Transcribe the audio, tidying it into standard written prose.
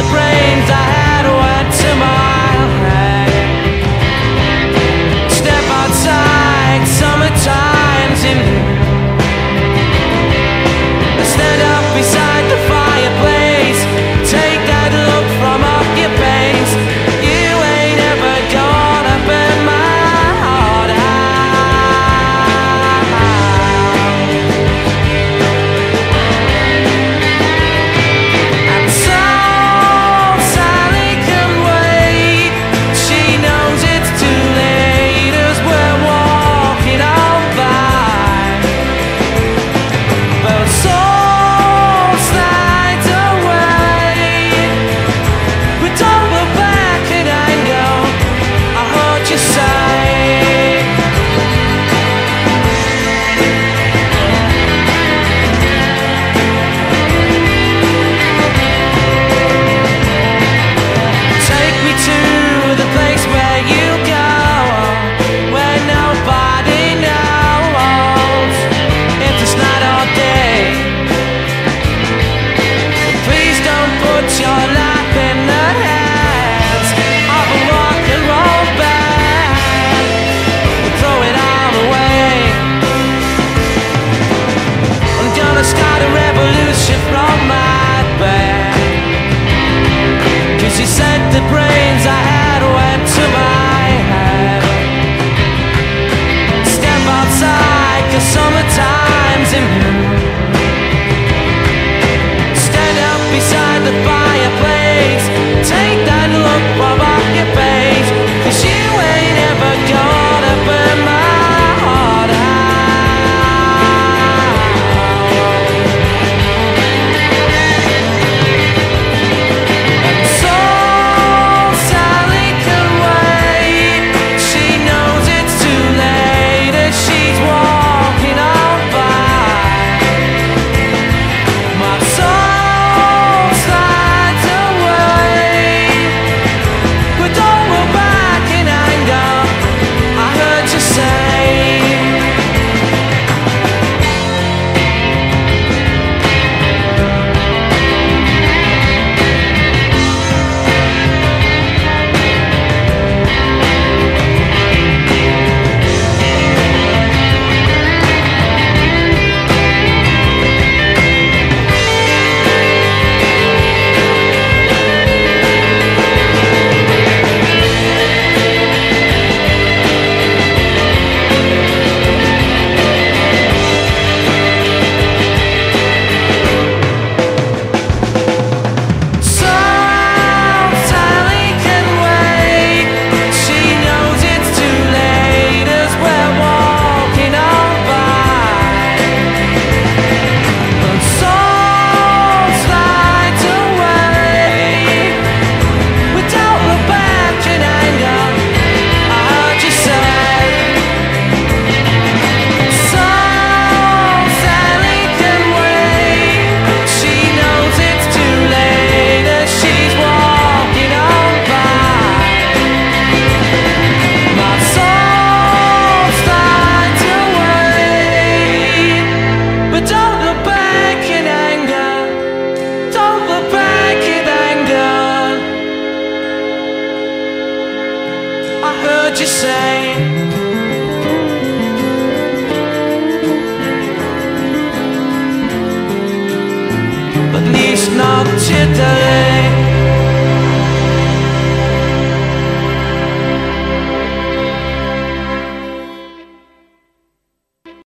the brains I had went to my head. Step outside, summertime's in here. Stand up beside the fireplace, take that look from off your face. You ain't ever gonna burn my heart out. And so Sally can wait, she knows it's too late as we're walking on by. But so start a revolution from my bed. 'Cause you said the brains I had went to my head. Step outside, 'cause summertime's in here. Stand up beside the fireplace, take that look from off your face. 'Cause you ain't ever gonna burn my heart out. Heard you say, at least not today.